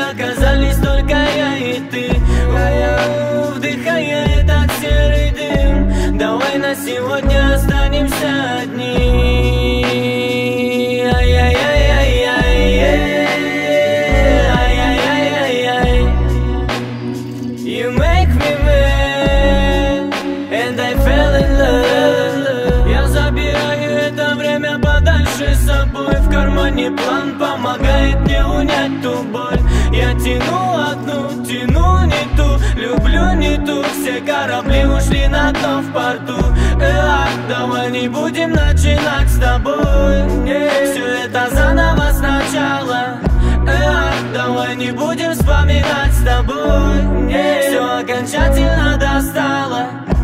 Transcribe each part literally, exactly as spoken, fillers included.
оказались только я и ты. У-у-у, вдыхая этот серый дым, давай на сегодня останемся одни. Ай-яй-яй-яй-яй, ай-яй-яй-яй-яй. You make me mad, and I fell in love. Я забираю это время подальше с собой. В кармане план помогает мне унять ту боль. Я тяну одну, тяну не ту, люблю не ту. Все корабли ушли на дно в порту. Э, давай не будем начинать с тобой, yeah. Все это заново сначала. Э, давай не будем вспоминать с тобой, yeah. Все окончательно достало,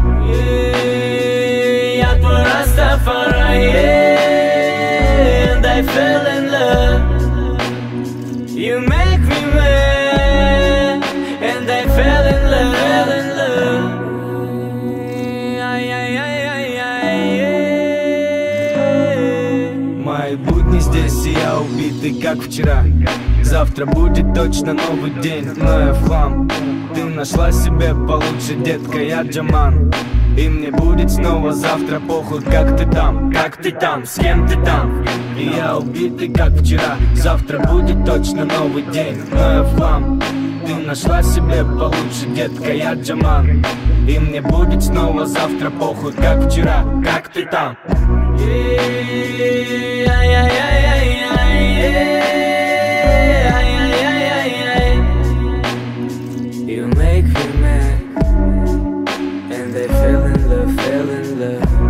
yeah. Я твой Растафари, yeah. And I fell in love. You make me mad, and I fell in love, fell in love. Мои будни здесь, и я убитый, как вчера. Завтра будет точно новый день, но я в хлам. Ты нашла себе получше, детка, я Джаман. И мне будет снова завтра похуй, как ты там, как ты там, с кем ты там. И я убитый, как вчера. Завтра будет точно новый день, но я в хлам. Ты нашла себе получше, детка, я Джаман. И мне будет снова завтра похуй, как вчера, как ты там. You make me mad, and I fell in love, fell in love.